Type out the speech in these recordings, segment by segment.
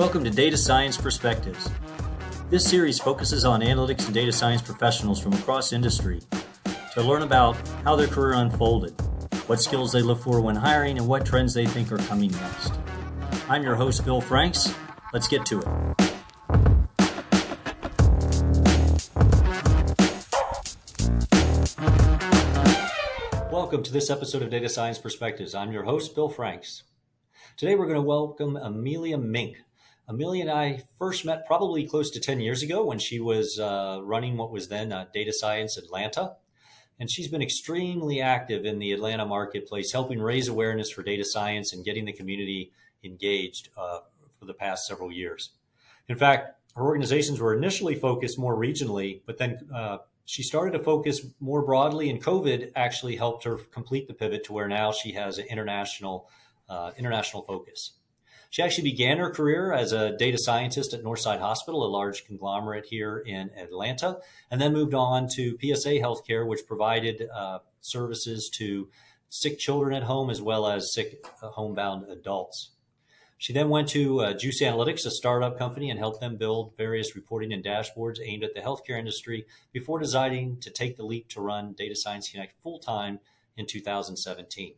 Welcome to Data Science Perspectives. This series focuses on analytics and data science professionals from across industry to learn about how their career unfolded, what skills they look for when hiring, and what trends they think are coming next. I'm your host, Bill Franks. Let's get to it. Welcome to this episode of Data Science Perspectives. I'm your host, Bill Franks. Today we're going to welcome Amelia Mink. Amelia and I first met probably close to 10 years ago when she was running what was then Data Science Atlanta. And she's been extremely active in the Atlanta marketplace, helping raise awareness for data science and getting the community engaged for the past several years. In fact, her organizations were initially focused more regionally, but then she started to focus more broadly, and COVID actually helped her complete the pivot to where now she has an international focus. She actually began her career as a data scientist at Northside Hospital, a large conglomerate here in Atlanta, and then moved on to PSA Healthcare, which provided services to sick children at home as well as sick homebound adults. She then went to Juice Analytics, a startup company, and helped them build various reporting and dashboards aimed at the healthcare industry before deciding to take the leap to run Data Science Connect full-time in 2017.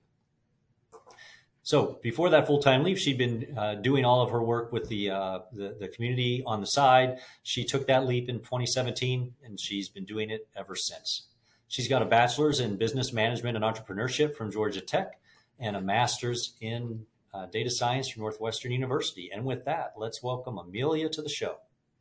So before that full-time leave, she'd been doing all of her work with the community on the side. She took that leap in 2017, and she's been doing it ever since. She's got a bachelor's in business management and entrepreneurship from Georgia Tech and a master's in data science from Northwestern University. And with that, let's welcome Amelia to the show.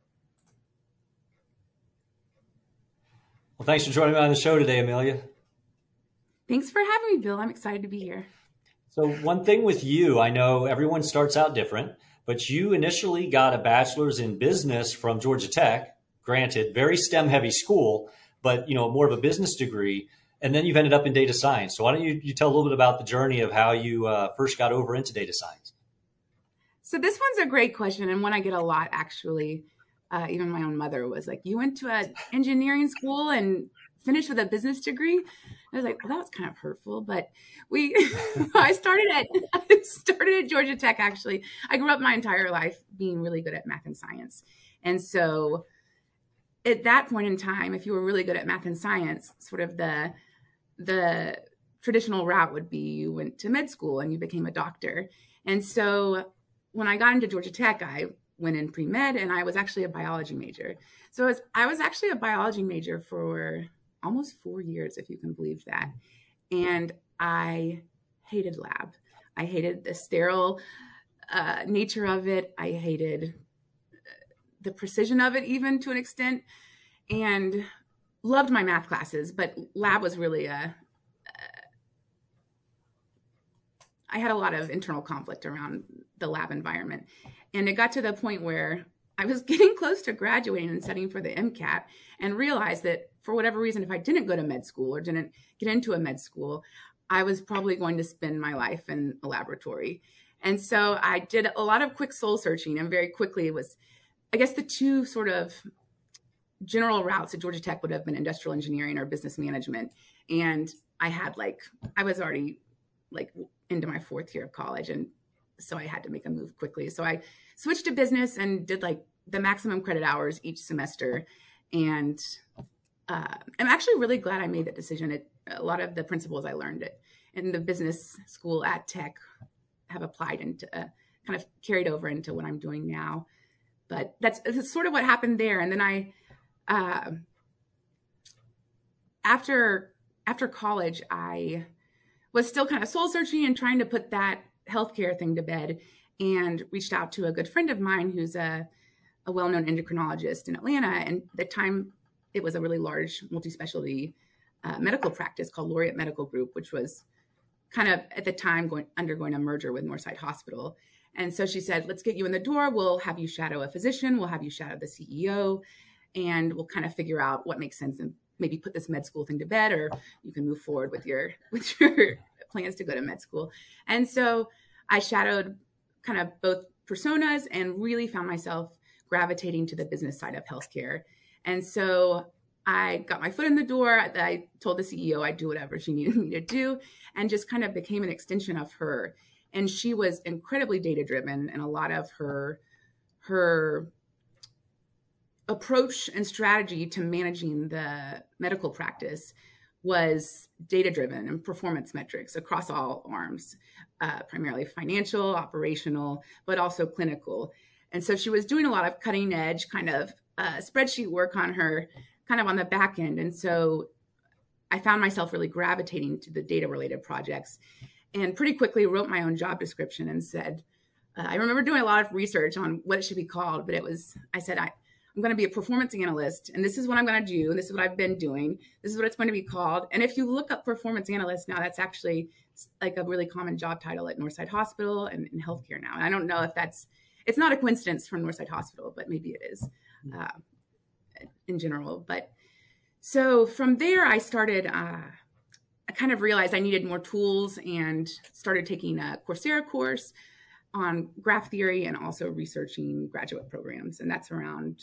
Well, thanks for joining me on the show today, Amelia. Thanks for having me, Bill. I'm excited to be here. So one thing with you, I know everyone starts out different, but you initially got a bachelor's in business from Georgia Tech, granted, very STEM heavy school, but more of a business degree. And then you've ended up in data science. So why don't you tell a little bit about the journey of how you first got over into data science? So this one's a great question, and one I get a lot, actually. Even my own mother was like, you went to an engineering school and finished with a business degree? I was like, well, that was kind of hurtful, but I started at Georgia Tech, actually. I grew up my entire life being really good at math and science. And so at that point in time, if you were really good at math and science, sort of the traditional route would be you went to med school and you became a doctor. And so when I got into Georgia Tech, I went in pre-med, and I was actually a biology major. So I was actually a biology major for almost 4 years, if you can believe that. And I hated lab. I hated the sterile nature of it. I hated the precision of it, even to an extent, and loved my math classes. But lab was really I had a lot of internal conflict around the lab environment. And it got to the point where I was getting close to graduating and studying for the MCAT, and realized that for whatever reason, if I didn't go to med school or didn't get into a med school, I was probably going to spend my life in a laboratory. And so I did a lot of quick soul searching, and very quickly it was, I guess, the two sort of general routes at Georgia Tech would have been industrial engineering or business management. And I was already into my fourth year of college. And so I had to make a move quickly. So I switched to business and did the maximum credit hours each semester. And I'm actually really glad I made that decision. A lot of the principles I learned in the business school at Tech have applied into kind of carried over into what I'm doing now. But that's sort of what happened there. And then after college, I was still kind of soul searching and trying to put that healthcare thing to bed, and reached out to a good friend of mine who's a well-known endocrinologist in Atlanta. And at the time, it was a really large multi-specialty medical practice called Laureate Medical Group, which was kind of at the time undergoing a merger with Northside Hospital. And so she said, let's get you in the door. We'll have you shadow a physician. We'll have you shadow the CEO, and we'll kind of figure out what makes sense and maybe put this med school thing to bed, or you can move forward with your plans to go to med school. And so I shadowed kind of both personas and really found myself gravitating to the business side of healthcare. And so I got my foot in the door. I told the CEO I'd do whatever she needed me to do, and just kind of became an extension of her. And she was incredibly data driven, and a lot of her her approach and strategy to managing the medical practice was data-driven and performance metrics across all arms, primarily financial, operational, but also clinical. And so she was doing a lot of cutting edge kind of spreadsheet work on her, kind of on the back end. And so I found myself really gravitating to the data-related projects, and pretty quickly wrote my own job description and said, I remember doing a lot of research on what it should be called, but I said, I'm going to be a performance analyst, and this is what I'm going to do, and this is what I've been doing. This is what it's going to be called. And if you look up performance analyst now, that's actually like a really common job title at Northside Hospital and in healthcare now. And I don't know if it's not a coincidence from Northside Hospital, but maybe it is in general. But so from there, I started, I kind of realized I needed more tools and started taking a Coursera course on graph theory and also researching graduate programs. And that's around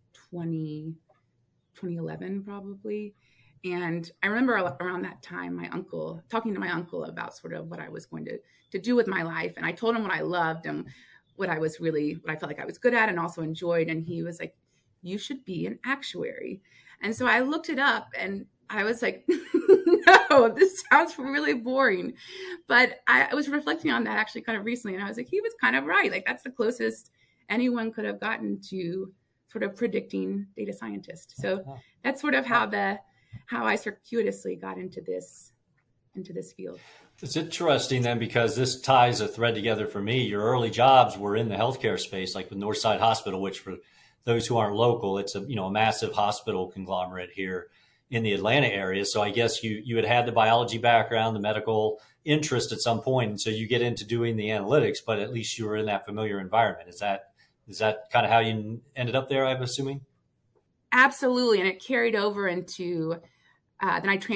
2011 probably. And I remember around that time, talking to my uncle about sort of what I was going to do with my life. And I told him what I loved and what I felt like I was good at and also enjoyed. And he was like, you should be an actuary. And so I looked it up and I was like, no, this sounds really boring. But I was reflecting on that actually kind of recently. And I was like, he was kind of right. Like that's the closest anyone could have gotten to sort of predicting data scientist. So that's sort of how I circuitously got into this field. It's interesting then, because this ties a thread together for me. Your early jobs were in the healthcare space, like with Northside Hospital, which for those who aren't local, it's a massive hospital conglomerate here in the Atlanta area. So I guess you had the biology background, the medical interest at some point, and so you get into doing the analytics, but at least you were in that familiar environment. Is that kind of how you ended up there, I'm assuming? Absolutely. And it carried over into, then I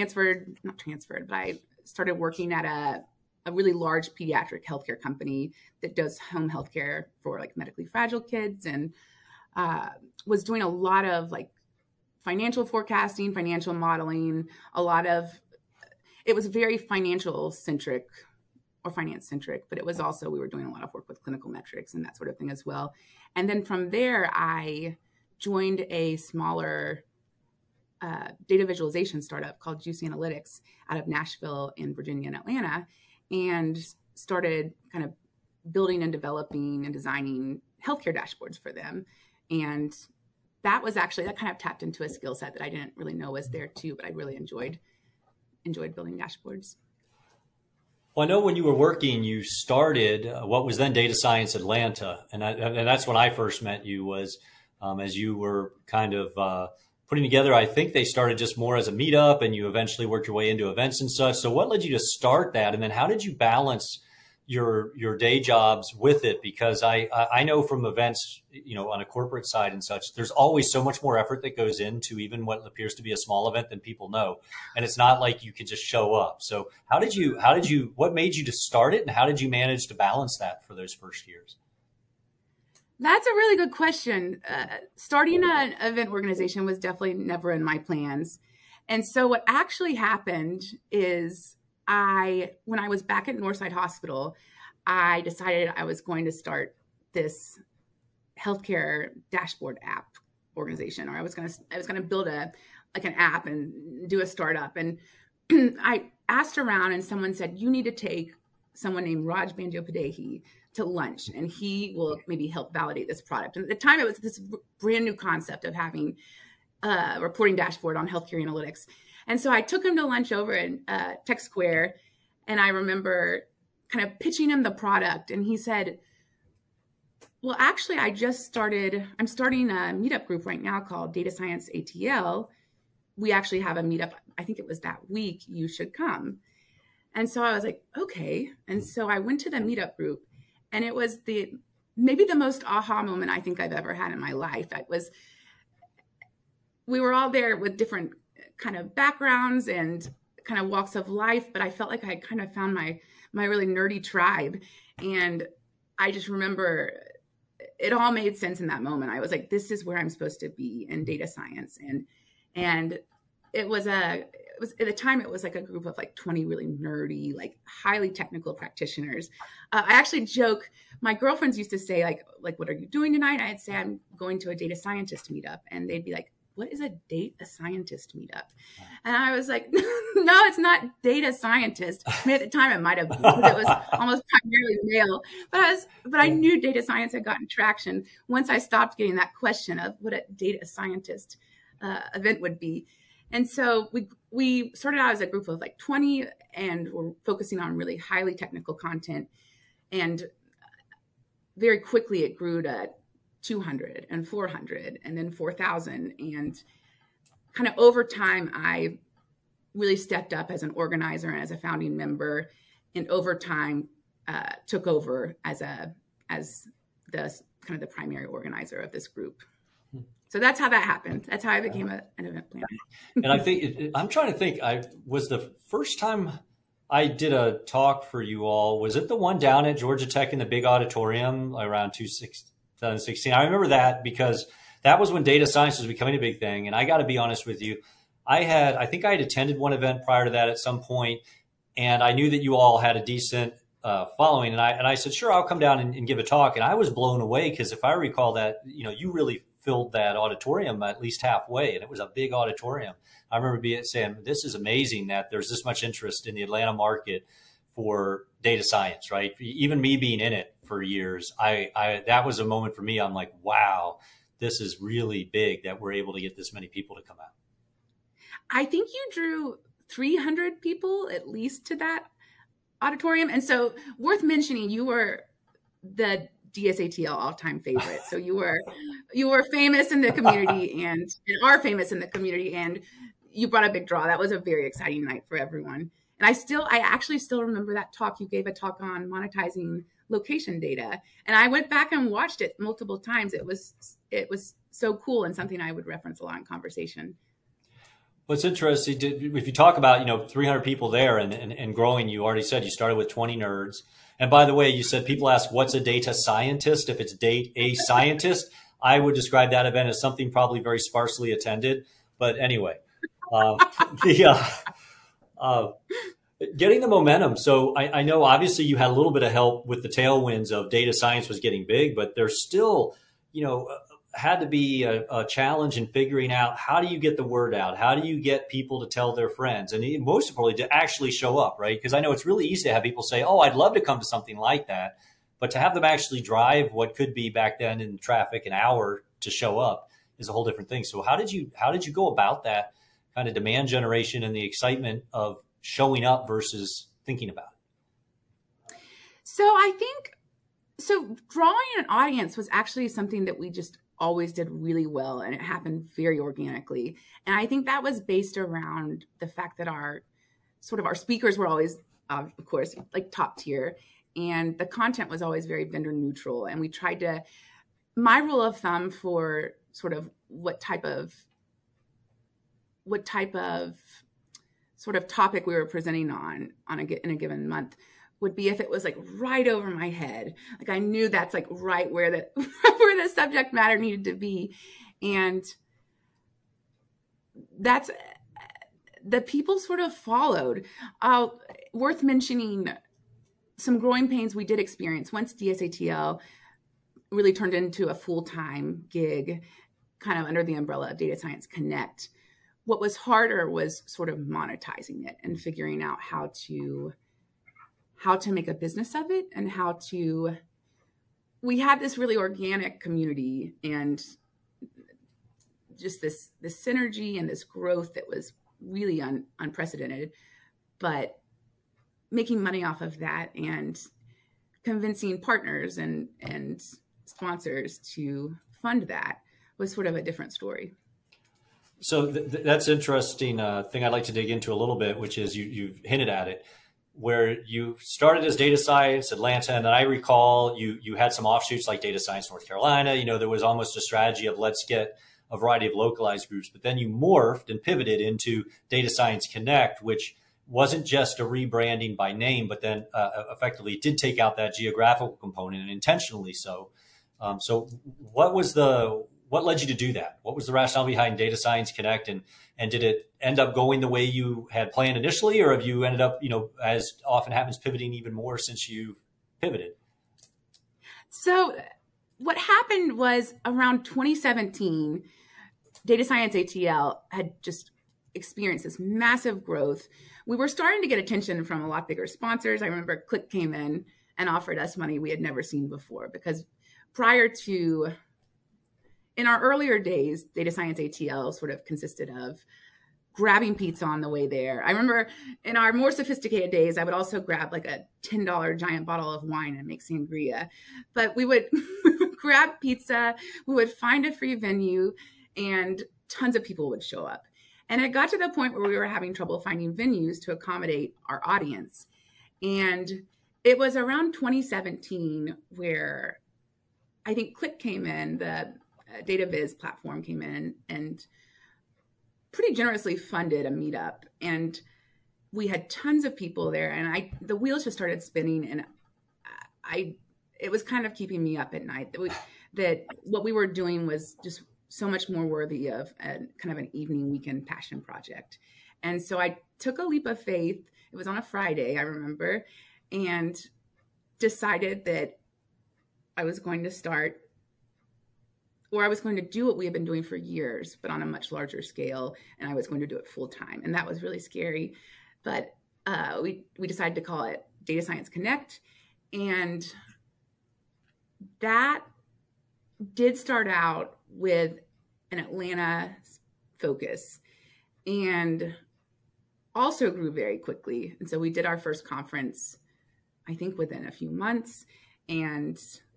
I started working at a really large pediatric healthcare company that does home healthcare for like medically fragile kids, and was doing a lot of like financial forecasting, financial modeling, it was very financial centric or finance centric, but it was also, we were doing a lot of work with clinical metrics and that sort of thing as well. And then from there, I joined a smaller data visualization startup called Juicy Analytics out of Nashville in Virginia and Atlanta, and started kind of building and developing and designing healthcare dashboards for them. And that kind of tapped into a skill set that I didn't really know was there too, but I really enjoyed building dashboards. Well, I know when you were working, you started what was then Data Science Atlanta, and that's when I first met you. Was as you were kind of putting together. I think they started just more as a meetup, and you eventually worked your way into events and such. So, what led you to start that, and then how did you balance your day jobs with it? Because I know from events, on a corporate side and such, there's always so much more effort that goes into even what appears to be a small event than people know. And it's not like you could just show up. So what made you to start it, and how did you manage to balance that for those first years? That's a really good question. Starting an event organization was definitely never in my plans. And so what actually happened is when I was back at Northside Hospital, I decided I was going to start this healthcare dashboard app organization, or I was going to build an app and do a startup. And I asked around, and someone said, you need to take someone named Raj Bandyopadhyay to lunch, and he will maybe help validate this product. And at the time, it was this brand new concept of having a reporting dashboard on healthcare analytics. And so I took him to lunch over in Tech Square, and I remember kind of pitching him the product. And he said, well, actually, I'm starting a meetup group right now called Data Science ATL. We actually have a meetup, I think it was that week, you should come. And so I was like, okay. And so I went to the meetup group, and it was maybe the most aha moment I think I've ever had in my life. We were all there with different kind of backgrounds and kind of walks of life, but I felt like I kind of found my really nerdy tribe. And I just remember it all made sense in that moment. I was like, this is where I'm supposed to be in data science. And it was was at the time, it was like a group of like 20 really nerdy, like highly technical practitioners. I actually joke, my girlfriends used to say like, what are you doing tonight? I'd say I'm going to a data scientist meetup. And they'd be like, what is a data scientist meetup? And I was like, no, it's not data scientist. I mean, at the time it might have been, because it was almost primarily male, but I knew data science had gotten traction once I stopped getting that question of what a data scientist event would be. And so we started out as a group of like 20, and we're focusing on really highly technical content. And very quickly it grew to 200 and 400 and then 4,000. And kind of over time, I really stepped up as an organizer and as a founding member. And over time, took over as the kind of the primary organizer of this group. So that's how that happened. That's how I became an event planner. And I think I'm trying to think. I was the first time I did a talk for you all. Was it the one down at Georgia Tech in the big auditorium around 2016? I remember that because that was when data science was becoming a big thing. And I got to be honest with you, I think I had attended one event prior to that at some point, and I knew that you all had a decent following. And I said, sure, I'll come down and give a talk. And I was blown away because if I recall that, you really filled that auditorium at least halfway, and it was a big auditorium. I remember saying, this is amazing that there's this much interest in the Atlanta market for data science, right? Even me being in it for years, that was a moment for me. I'm like, wow, this is really big that we're able to get this many people to come out. I think you drew 300 people at least to that auditorium. And so worth mentioning, you were the DSATL all-time favorite. So you were famous in the community and are famous in the community, and you brought a big draw. That was a very exciting night for everyone. And I actually still remember that talk. You gave a talk on monetizing location data, and I went back and watched it multiple times. It was so cool and something I would reference a lot in conversation. What's interesting, if you talk about 300 people there and growing, you already said you started with 20 nerds. And by the way, you said people ask, what's a data scientist? If it's a scientist, I would describe that event as something probably very sparsely attended. But anyway, getting the momentum. So I know obviously you had a little bit of help with the tailwinds of data science was getting big, but there's still, had to be a challenge in figuring out how do you get the word out? How do you get people to tell their friends? And most importantly, to actually show up, right? Because I know it's really easy to have people say, oh, I'd love to come to something like that. But to have them actually drive what could be back then in traffic an hour to show up is a whole different thing. So how did you go about that kind of demand generation and the excitement of showing up versus thinking about it? So drawing an audience was actually something that we just always did really well, and it happened very organically. And I think that was based around the fact that our speakers were always, of course, like top tier, and the content was always very vendor neutral. And we tried to, my rule of thumb for sort of what type of sort of topic we were presenting on in a given month would be if it was like right over my head. Like I knew that's like right where the subject matter needed to be. And that's, the people sort of followed. Worth mentioning some growing pains we did experience once DSATL really turned into a full-time gig, kind of under the umbrella of Data Science Connect. What was harder was sort of monetizing it and figuring out how to make a business of it, and we had this really organic community and just this synergy and this growth that was really unprecedented, but making money off of that and convincing partners and sponsors to fund that was sort of a different story. So that's interesting thing I'd like to dig into a little bit, which is you've hinted at it, where you started as data science Atlanta, and then I recall you had some offshoots like data science North Carolina. There was almost a strategy of let's get a variety of localized groups, but then you morphed and pivoted into Data Science Connect, which wasn't just a rebranding by name, but then effectively it did take out that geographical component, and intentionally so. So what was the what led you to do that? What was the rationale behind Data Science Connect, and did it end up going the way you had planned initially, or have you ended up, as often happens, pivoting even more since you pivoted? So what happened was around 2017, Data Science ATL had just experienced this massive growth. We were starting to get attention from a lot bigger sponsors. I remember Click came in and offered us money we had never seen before, because in our earlier days, Data Science ATL sort of consisted of grabbing pizza on the way there. I remember in our more sophisticated days, I would also grab like a $10 giant bottle of wine and make sangria. But we would grab pizza, we would find a free venue, and tons of people would show up. And it got to the point where we were having trouble finding venues to accommodate our audience. And it was around 2017 where I think Click came in, the DataViz platform came in and pretty generously funded a meetup. And we had tons of people there, and the wheels just started spinning, and it was kind of keeping me up at night that what we were doing was just so much more worthy of a kind of an evening weekend passion project. And so I took a leap of faith. It was on a Friday, I remember, and decided that I was going to start, or I was going to do what we had been doing for years, but on a much larger scale, and I was going to do it full time. And that was really scary. But we decided to call it Data Science Connect. And that did start out with an Atlanta focus and also grew very quickly. And so we did our first conference, I think within a few months. And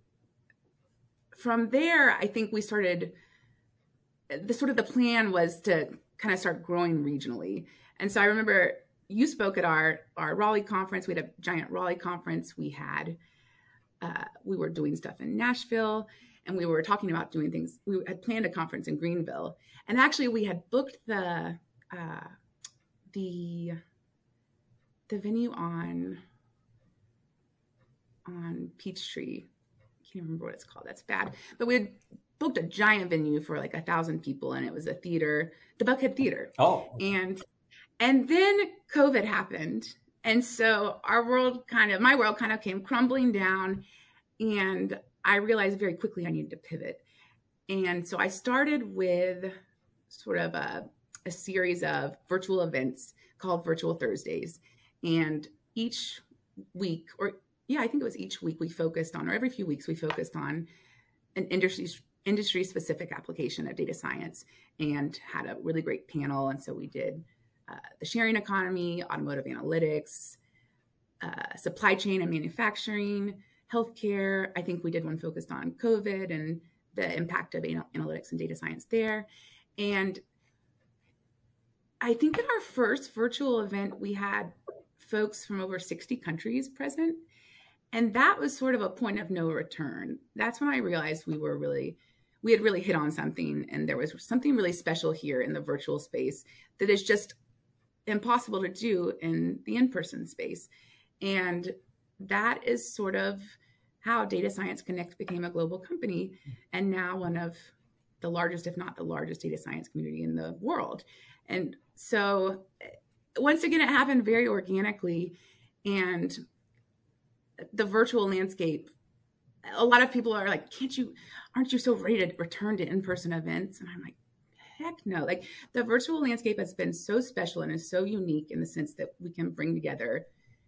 from there, I think we started, the plan was to kind of start growing regionally. And so I remember you spoke at our Raleigh conference. We had a giant Raleigh conference. We were doing stuff in Nashville, and we were talking about doing things. We had planned a conference in Greenville, and actually we had booked the venue on Peachtree. I can't remember what it's called. That's bad. But we had booked a giant venue for like 1,000 people, and it was a theater, the Buckhead Theater. Oh. And then COVID happened. And so my world kind of came crumbling down, and I realized very quickly I needed to pivot. And so I started with sort of a series of virtual events called Virtual Thursdays. And each week, I think it was each week we focused on, or every few weeks we focused on an industry specific application of data science, and had a really great panel. And so we did the sharing economy, automotive analytics, supply chain and manufacturing, healthcare. I think we did one focused on COVID and the impact of analytics and data science there. And I think at our first virtual event, we had folks from over 60 countries present. And that was sort of a point of no return. That's when I realized we had really hit on something, and there was something really special here in the virtual space that is just impossible to do in the in-person space. And that is sort of how Data Science Connect became a global company, and now one of the largest, if not the largest, data science community in the world. And so once again, it happened very organically. And the virtual landscape, a lot of people are like, aren't you so ready to return to in-person events? And I'm like, heck no. Like, the virtual landscape has been so special and is so unique in the sense that we can bring together.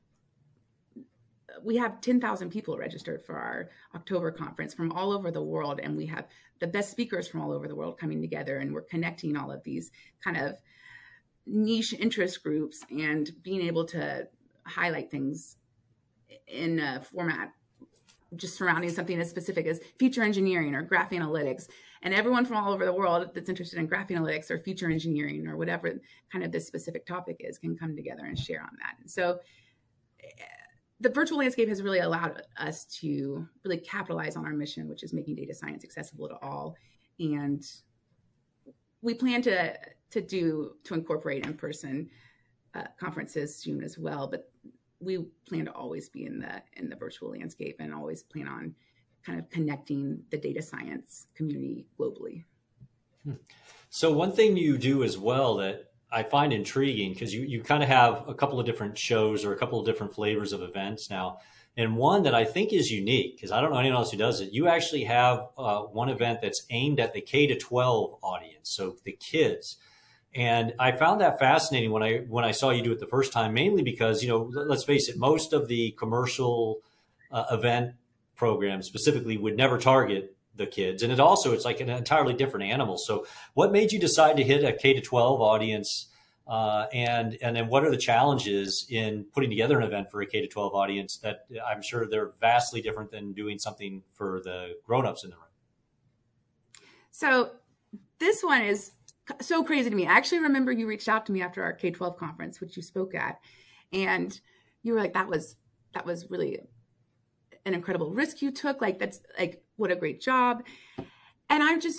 We have 10,000 people registered for our October conference from all over the world. And we have the best speakers from all over the world coming together. And we're connecting all of these kind of niche interest groups and being able to highlight things in a format just surrounding something as specific as feature engineering or graph analytics. And everyone from all over the world that's interested in graph analytics or feature engineering or whatever kind of this specific topic is can come together and share on that. And so the virtual landscape has really allowed us to really capitalize on our mission, which is making data science accessible to all. And we plan to incorporate in-person conferences soon as well, but we plan to always be in the virtual landscape and always plan on kind of connecting the data science community globally. So one thing you do as well that I find intriguing, because you kind of have a couple of different shows or a couple of different flavors of events now. And one that I think is unique, because I don't know anyone else who does it, you actually have one event that's aimed at the K to 12 audience, so the kids. And I found that fascinating when I saw you do it the first time, mainly because, let's face it, most of the commercial event programs specifically would never target the kids. And it's like an entirely different animal. So what made you decide to hit a K to 12 audience? And then what are the challenges in putting together an event for a K to 12 audience that I'm sure they're vastly different than doing something for the grown-ups in the room? So this one is so crazy to me. I actually remember you reached out to me after our K-12 conference, which you spoke at, and you were like, that was really an incredible risk you took. Like, that's like, what a great job. And I'm just,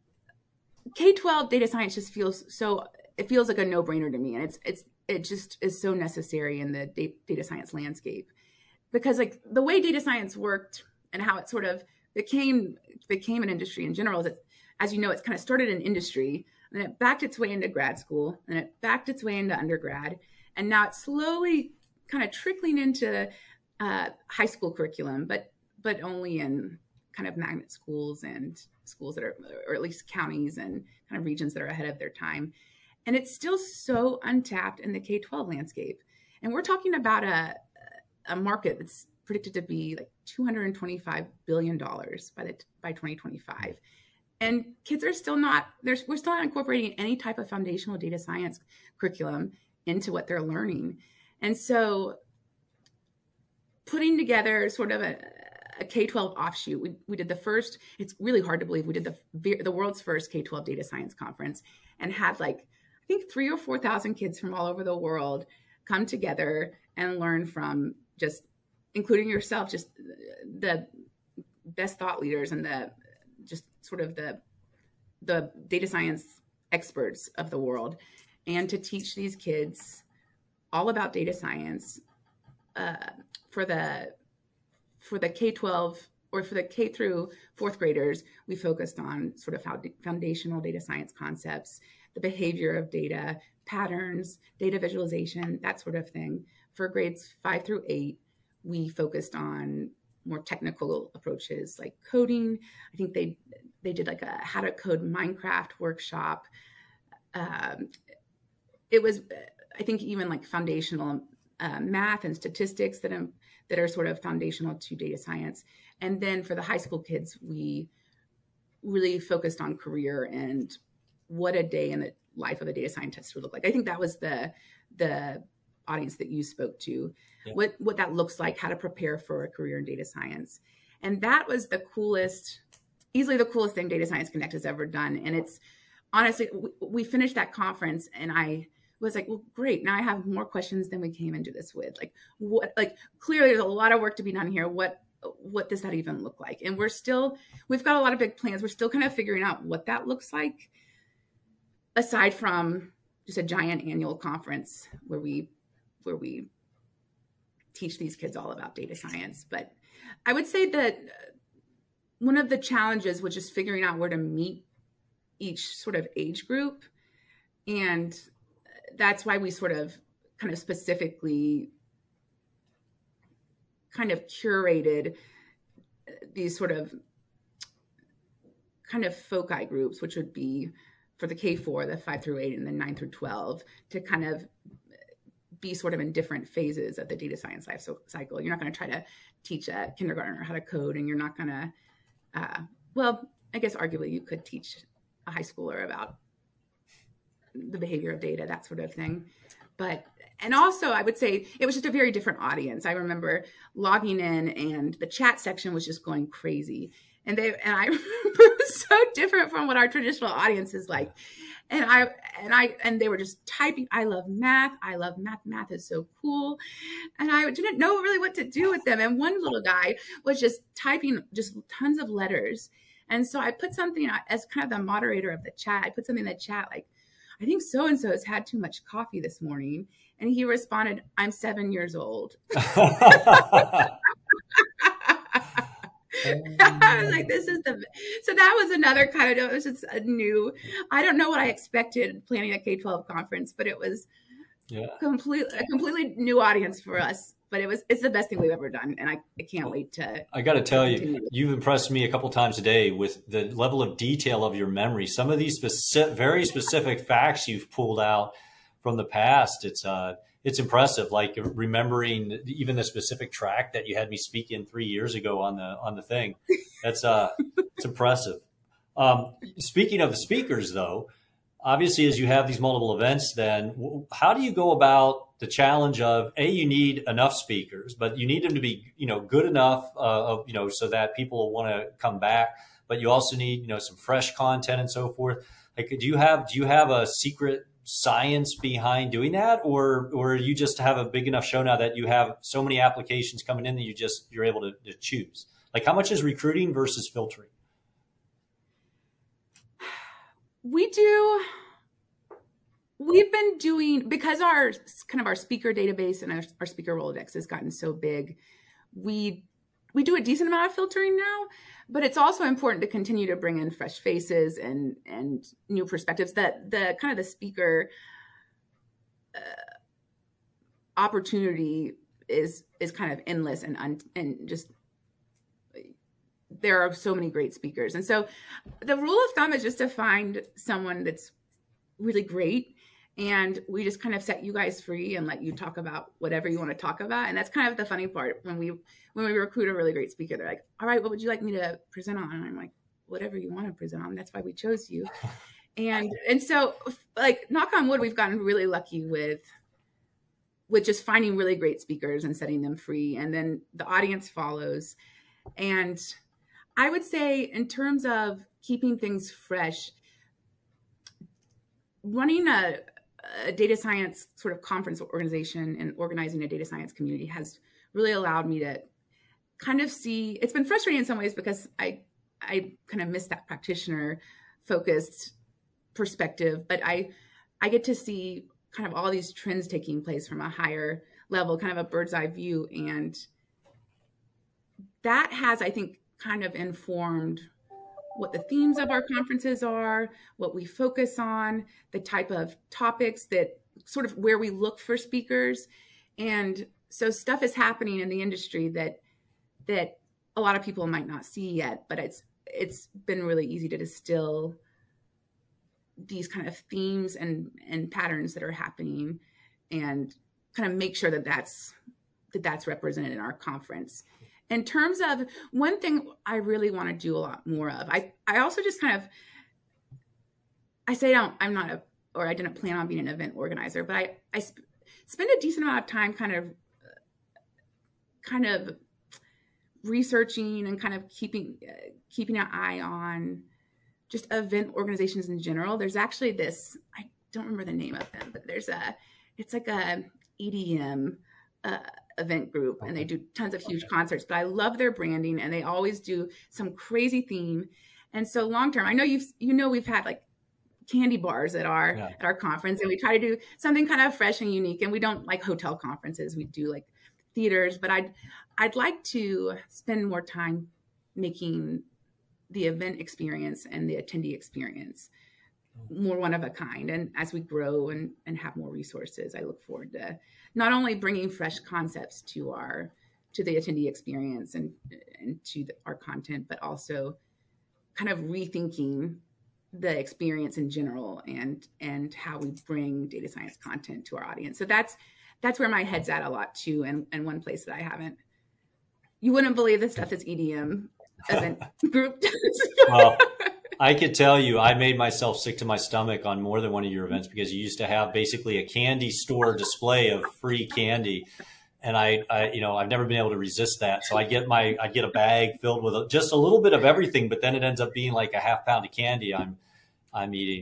K-12 data science just feels like a no-brainer to me. And it just is so necessary in the data science landscape, because like the way data science worked and how it sort of became an industry in general is, as you know, it's kind of started in industry, and it backed its way into grad school, and it backed its way into undergrad, and now it's slowly kind of trickling into high school curriculum, but only in kind of magnet schools and schools that are, or at least counties and kind of regions that are ahead of their time. And it's still so untapped in the K-12 landscape. And we're talking about a market that's predicted to be like $225 billion by 2025. And kids are still not, we're still not incorporating any type of foundational data science curriculum into what they're learning. And so putting together sort of a K-12 offshoot, we did the first, it's really hard to believe, we did the world's first K-12 data science conference, and had like, I think 3,000 or 4,000 kids from all over the world come together and learn from, just including yourself, just the best thought leaders and just sort of the data science experts of the world, and to teach these kids all about data science for the K-12, or for the K through fourth graders. We focused on sort of foundational data science concepts, the behavior of data, patterns, data visualization, that sort of thing. For grades 5 through 8, we focused on more technical approaches like coding. I think they did like a how to code Minecraft workshop. It was, I think, even like foundational math and statistics that are sort of foundational to data science. And then for the high school kids, we really focused on career and what a day in the life of a data scientist would look like. I think that was the audience that you spoke to, yeah. What that looks like, how to prepare for a career in data science. And that was easily the coolest thing Data Science Connect has ever done. And it's honestly, we finished that conference and I was like, well, great. Now I have more questions than we came into this with. Clearly there's a lot of work to be done here. What does that even look like? And we've got a lot of big plans. We're still kind of figuring out what that looks like, aside from just a giant annual conference where we teach these kids all about data science. But I would say that one of the challenges was just figuring out where to meet each sort of age group. And that's why we sort of kind of specifically kind of curated these sort of kind of foci groups, which would be for the K4, the 5 through 8, and then 9 through 12, to kind of be sort of in different phases of the data science life cycle. You're not going to try to teach a kindergartner how to code, and you're not going to, I guess arguably you could teach a high schooler about the behavior of data, that sort of thing. And also I would say it was just a very different audience. I remember logging in and the chat section was just going crazy. And I remember it was so different from what our traditional audience is like. And they were just typing, I love math. Math is so cool. And I didn't know really what to do with them. And one little guy was just typing just tons of letters. And so I put something, as kind of the moderator of the chat, I put something in the chat like, I think so-and-so has had too much coffee this morning. And he responded, I'm 7 years old. I was like, this is so that was another kind of, it was just a new, I don't know what I expected planning a K-12 conference, but it was a completely new audience for us. But it's the best thing we've ever done. And I can't wait to. I got to tell you, you've impressed me a couple times a day with the level of detail of your memory. Some of these very specific facts you've pulled out from the past. It's impressive. Like remembering even the specific track that you had me speak in 3 years ago on the thing. That's it's impressive. Speaking of the speakers, though, obviously, as you have these multiple events, then how do you go about the challenge of you need enough speakers, but you need them to be, good enough, so that people will want to come back, but you also need, some fresh content and so forth. Like, do you have a secret science behind doing that, or you just have a big enough show now that you have so many applications coming in that you're able to choose? Like, how much is recruiting versus filtering? We've been doing, because our speaker database and our speaker Rolodex has gotten so big, we do a decent amount of filtering now, but it's also important to continue to bring in fresh faces and new perspectives. That the speaker opportunity is kind of endless and just there are so many great speakers. And so the rule of thumb is just to find someone that's really great. And we just kind of set you guys free and let you talk about whatever you want to talk about. And that's kind of the funny part. When we recruit a really great speaker, they're like, all right, what would you like me to present on? And I'm like, whatever you want to present on. That's why we chose you. And so, like, knock on wood, we've gotten really lucky with just finding really great speakers and setting them free. And then the audience follows. And I would say, in terms of keeping things fresh, running a data science sort of conference organization and organizing a data science community has really allowed me to kind of see, it's been frustrating in some ways because I kind of miss that practitioner focused perspective, but I get to see kind of all these trends taking place from a higher level, kind of a bird's eye view. And that has, I think, kind of informed what the themes of our conferences are, what we focus on, the type of topics that sort of where we look for speakers. And so stuff is happening in the industry that a lot of people might not see yet, but it's been really easy to distill these kind of themes and patterns that are happening and kind of make sure that that's represented in our conference. In terms of one thing I really want to do a lot more of, I also just kind of, I didn't plan on being an event organizer, but I spend a decent amount of time kind of researching and kind of keeping an eye on just event organizations in general. There's actually this, I don't remember the name of them, but it's like a EDM event group, and they do tons of huge concerts, but I love their branding and they always do some crazy theme. And so long term, I know we've had like candy bars at our conference, and we try to do something kind of fresh and unique, and we don't like hotel conferences, we do like theaters, but I'd like to spend more time making the event experience and the attendee experience more one of a kind. And as we grow and have more resources, I look forward to not only bringing fresh concepts to the attendee experience and to our content, but also kind of rethinking the experience in general and how we bring data science content to our audience. So that's where my head's at a lot too. And one place that you wouldn't believe the stuff this EDM event group does. Well, I could tell you, I made myself sick to my stomach on more than one of your events because you used to have basically a candy store display of free candy. And I've never been able to resist that. So I get a bag filled with just a little bit of everything, but then it ends up being like a half pound of candy I'm eating.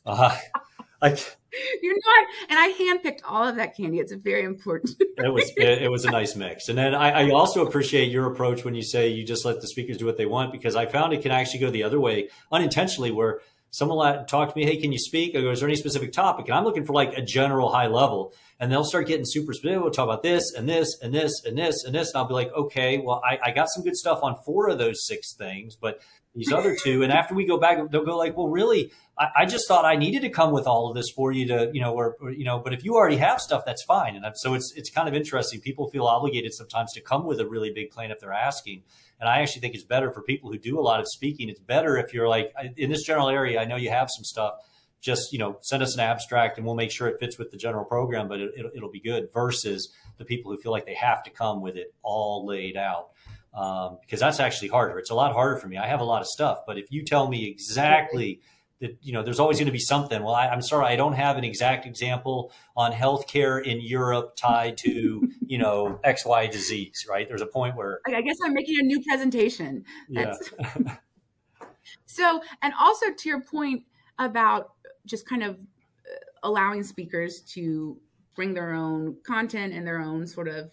You know what? And I handpicked all of that candy. It's very important. It was a nice mix. And then I also appreciate your approach when you say you just let the speakers do what they want, because I found it can actually go the other way unintentionally, where someone will talk to me, hey, can you speak? I go, is there any specific topic? And I'm looking for like a general high level. And they'll start getting super specific. We'll talk about this and this and this and this and this. And I'll be like, okay, well, I got some good stuff on 4 of those 6 things, but these other 2. And after we go back, they'll go like, well, really, I just thought I needed to come with all of this for you to, but if you already have stuff, that's fine. And so it's kind of interesting. People feel obligated sometimes to come with a really big plan if they're asking. And I actually think it's better for people who do a lot of speaking. It's better if you're like, in this general area, I know you have some stuff, just, send us an abstract and we'll make sure it fits with the general program, but it'll be good, versus the people who feel like they have to come with it all laid out. Because that's actually harder. It's a lot harder for me. I have a lot of stuff, but if you tell me exactly that, there's always going to be something. Well, I'm sorry, I don't have an exact example on healthcare in Europe tied to, XY disease, right? There's a point where I guess I'm making a new presentation. That's... Yeah. So, and also to your point about just kind of allowing speakers to bring their own content and their own sort of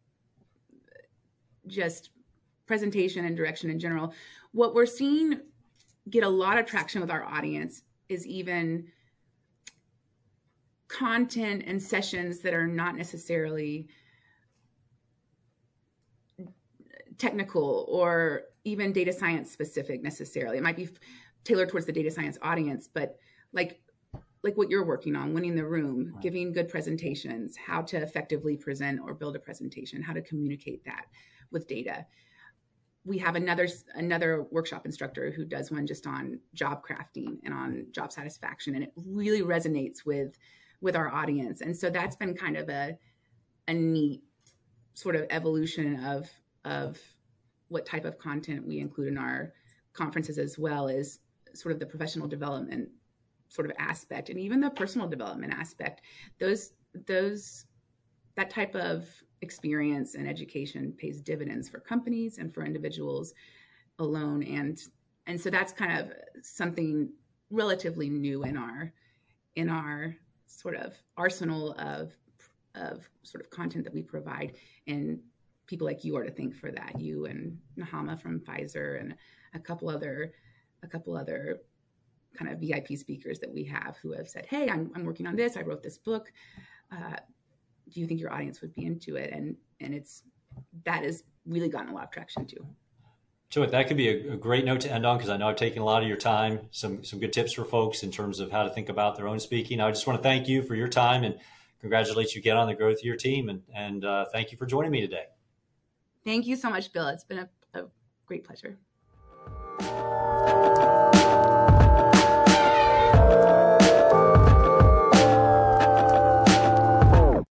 just presentation and direction in general, what we're seeing get a lot of traction with our audience is even content and sessions that are not necessarily technical or even data science specific necessarily. It might be tailored towards the data science audience, but like what you're working on, winning the room, giving good presentations, how to effectively present or build a presentation, how to communicate that with data. We have another workshop instructor who does one just on job crafting and on job satisfaction, and it really resonates with our audience. And so that's been kind of a neat sort of evolution of what type of content we include in our conferences, as well as sort of the professional development sort of aspect and even the personal development aspect. That type of experience and education pays dividends for companies and for individuals alone. And so that's kind of something relatively new in our sort of arsenal of sort of content that we provide. And people like you are to thank for that. You and Nahama from Pfizer and a couple other kind of VIP speakers that we have who have said, hey, I'm working on this. I wrote this book. Do you think your audience would be into it? And that has really gotten a lot of traction too. So that could be a great note to end on, because I know I've taken a lot of your time, some good tips for folks in terms of how to think about their own speaking. I just want to thank you for your time and congratulate you again on the growth of your team. And thank you for joining me today. Thank you so much, Bill. It's been a great pleasure.